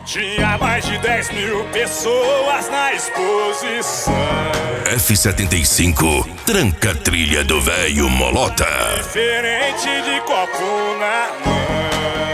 Tinha mais de 10 mil pessoas na exposição. F75, tranca a trilha do velho Molota. Diferente de copo na mão,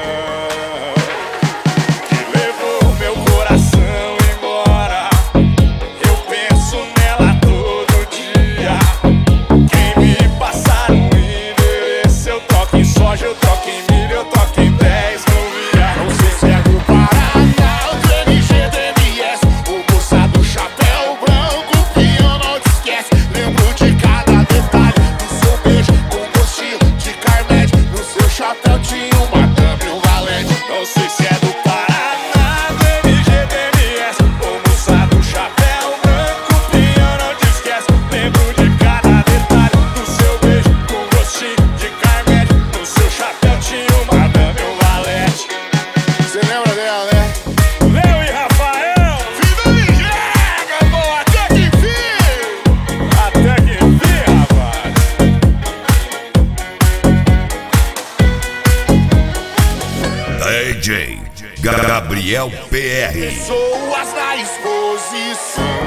que levou meu coração embora. Eu penso nela todo dia. Quem me passar um endereço, eu toco em soja, eu toco em milho, eu toco em 10 no via. Não sei se é do Paraná, o TNG do MS, o moça do chapéu branco que eu não te esquece. Lembro de cada detalhe do seu beijo com gostinho de Carmed. No seu chapéu tinha uma W valente. Não sei se é do Paraná, do TNG do MS, o moça do chapéu branco que eu não te esquece. Lembro de cada detalhe do seu beijo com gostinho de Carmed. No seu chapéu tinha uma W valente. Você lembra dela, né? Leo e Rafael, Vida me chega, pô, até que enfim! até que enfim, rapaz. DJ Gabriel PR. Pessoas na exposição.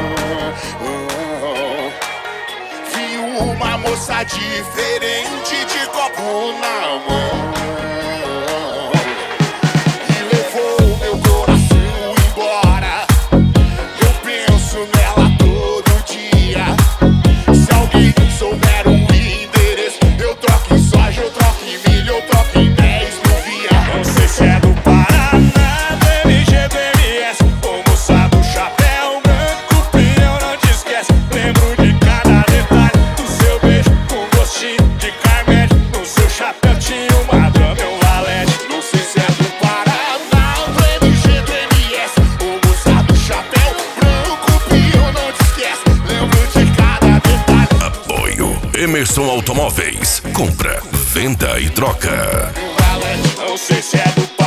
Vi uma moça diferente de copo na mão. E levou meu coração embora. Eu penso nela todo dia. Se alguém souber o endereço, eu troco em soja, eu troco em milho, eu troco em 10 no via. Não sei se é do Paraná, do MG, do MS, ou moça do chapéu branco, pião não te esquece. Lembro de cada detalhe do seu beijo com gostinho de Carmed. No seu chapéu tinha uma W valente. Não sei se é do Paraná, do MG, do MS, ou moça do chapéu branco, pião não te esquece. Lembro de cada detalhe. Apoio Emerson Automóveis. Compra, venda e troca. do valente. Não sei se é do